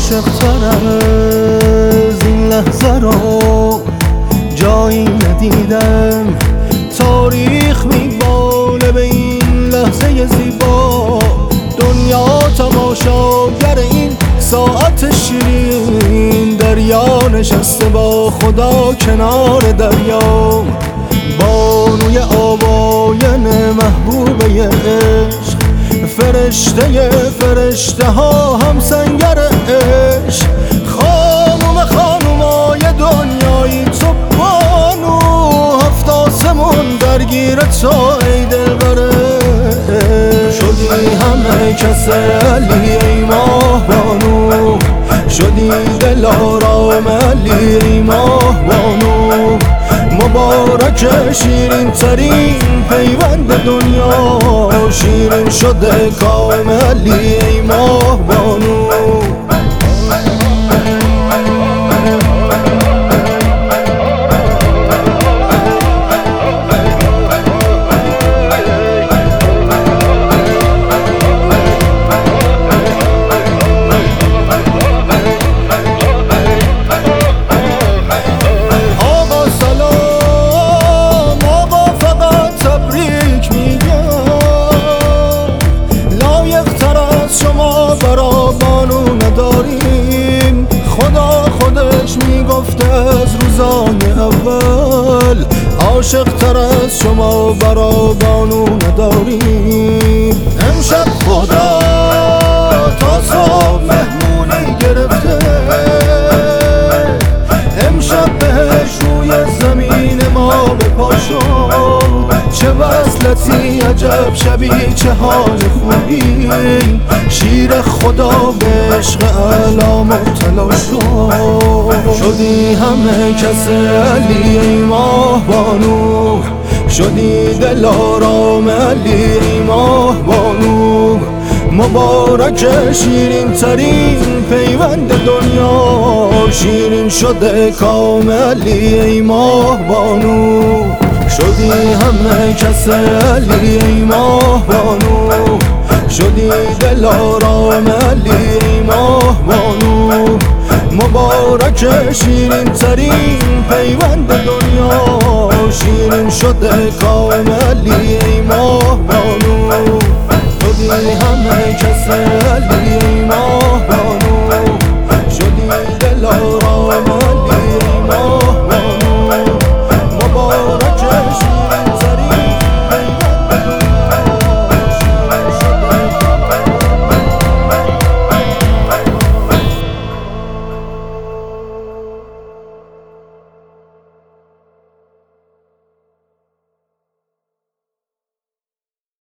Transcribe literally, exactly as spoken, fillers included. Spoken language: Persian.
عاشق تر از این لحظه رو جایی ندیدم. تاریخ میباله به این لحظه زیبا، دنیا تماشاگر این ساعت شیرین. دریا نشسته با خدا کنار دریا، بانوی آواین محبوبه عشق. فرشته فرشته ها هم سنگر عشق. خانوم خانومای دنیایی تو بانو، هفت آسمون درگیر تو ای دلبر. شدی همه کس علی ای ماه بانو، شدی دلارام علی ای ماه بانو. مبارک شیرین ترین پیوند دنیا، شیرین شده کام علی ای ماه بانو. خدا خودش میگفته از روزای اول، عاشق تر از شما برا بانو نداریم. امشب خدا تا صبح مهمونی گرفته، امشب بهش روی زمین ما بپاشو. چه وصلتی عجب شبی چه حال خوبی، شیر خدا به عشق اعلی مبتلا شد. شدی همه کس علی ای ماه بانو، شدی دلارام علی ای ماه بانو. مبارک شیرین ترین پیوند دنیا، شیرین شده کام علی ای ماه بانو. شدی همه کس علی ای ماه بانو، شدی دلارام علی ای ماه بانو. مبارک شیرین ترین پیوند دنیا، شیرین شده کام علی ای ماه بانو. شدی همه کس علی